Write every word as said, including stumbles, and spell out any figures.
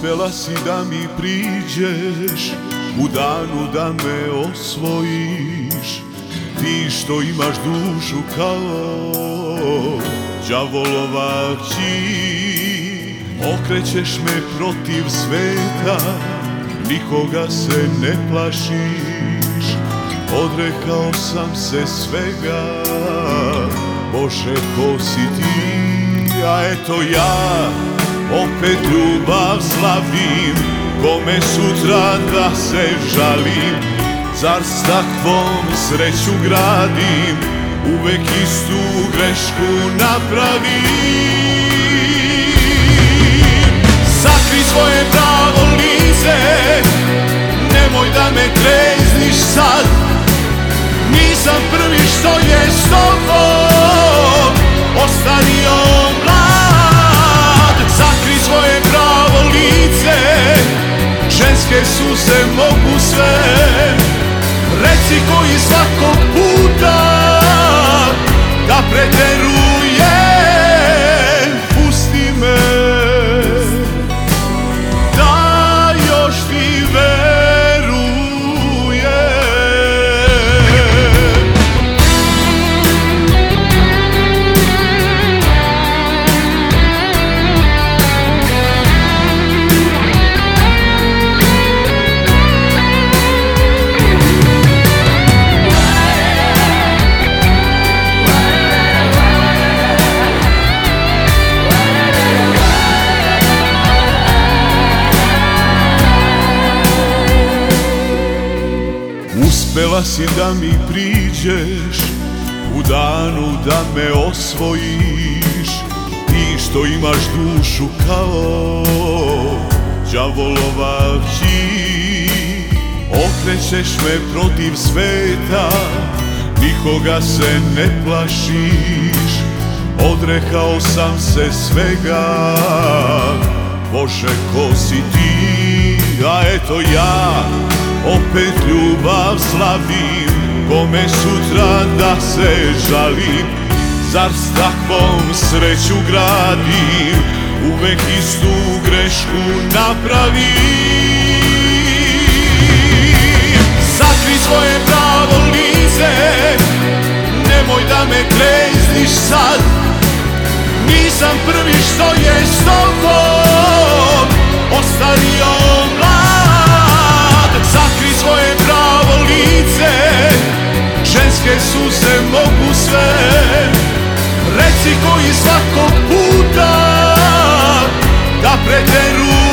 Uspela si da mi priđeš u danu da me osvojiš, ti što imaš dušu kao đavolova kći. Okrećeš me protiv sveta, nikoga se ne plašiš, odrekao sam se svega, Bože ko si ti. A eto ja opet ljubav slavim, kome sutra da se žalim, zar s takvom sreću gradim, uvek istu grešku napravim. Sakri svoje pravo lice, nemoj da me trezniš sad, nisam prvi što je s tobom ostario mlad. Sakri svoje pravo lice, ženske suze mogu sve, reci koji svakog puta da preterujem, pusti me da još ti verujem. Uspela si da mi priđeš u danu da me osvojiš, ti što imaš dušu kao đavolova kći. Okrećeš me protiv sveta, nikoga se ne plašiš, odrekao sam se svega, Bože ko si ti. A eto ja opet ljubav slavim, kome sutra da se žalim, zar s takvom sreću gradim, uvek istu grešku napravim. Sakri svoje pravo lice, nemoj da me trezniš sad, nisam prvi što je s tobom ostario mlad. Sakri svoje pravo lice, ženske suze mogu sve, reci koji svakog puta da preterujem.